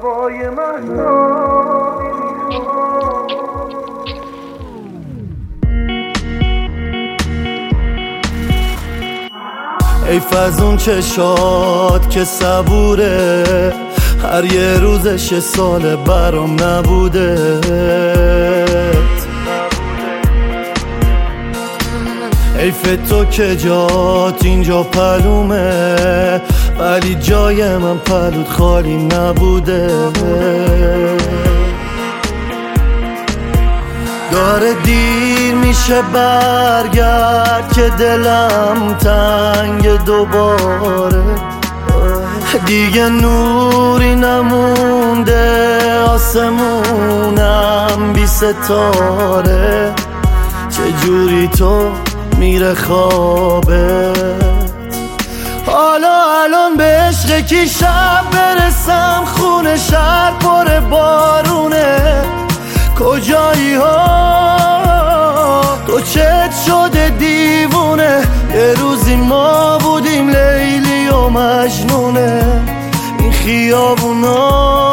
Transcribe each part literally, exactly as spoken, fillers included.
شبای مهتابی میخوام. حیف از اون چشات که صبوره، هر یه روزش سال برام نبوده. حیف تو که جات اینجا پلومه، ولی جای من پلوت خالی نبوده. داره دیر میشه برگرد که دلم تنگ دوباره. دیگه نوری نمونده آسمونم بی ستاره. چجوری تو میره خوابت؟ حالا الان به عشق کی شب برسم؟ خونه شهر پر بارونه. کجایی ها تو چت شده دیوونه؟ یه روزی ما بودیم لیلی و مجنونه این خیابونا.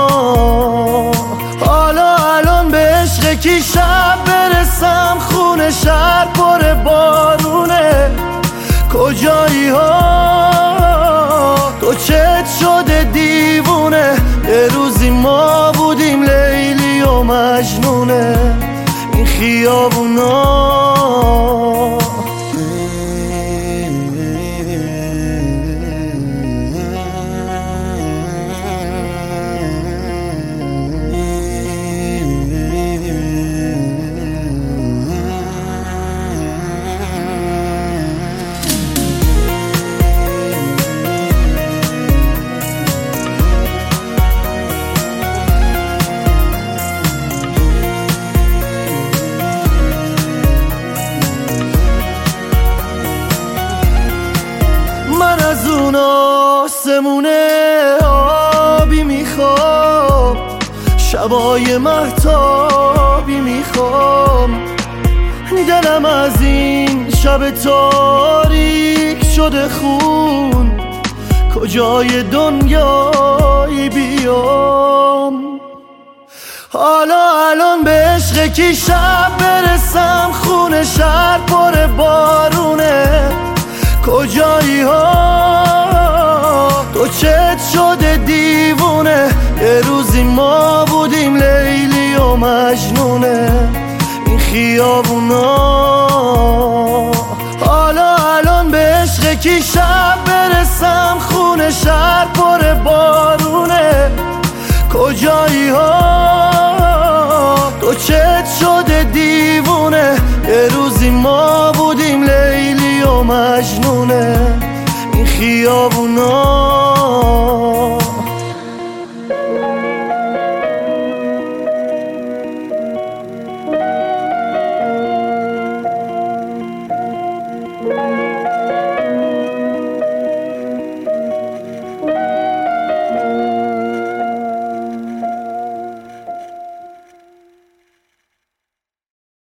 حالا الان به عشق کی شب برسم؟ خونه شهر پر بارونه. کجایی ها تو چت شده دیوونه؟ یه روزی ما بودیم لیلی و مجنونه این خیابونا. از اون آسمونه آبی میخوام، شبای مهتابی میخوام. دلم از این شب تاریک شده خون، کجای دنیایی بیام؟ حالا الان به عشق کی شب برسم؟ خونه شهر پر بارونه. کجایی ها تو چت شده دیوونه؟ یه روزی ما بودیم لیلی و مجنونه این خیابونا. حالا الان به عشق کی شب برسم؟ خونه شهر پر بارونه. کجایی ها تو چت شده دیوونه؟ یه روزی ما بودیم لیلی و مجنونه این خیابونا. Thank you.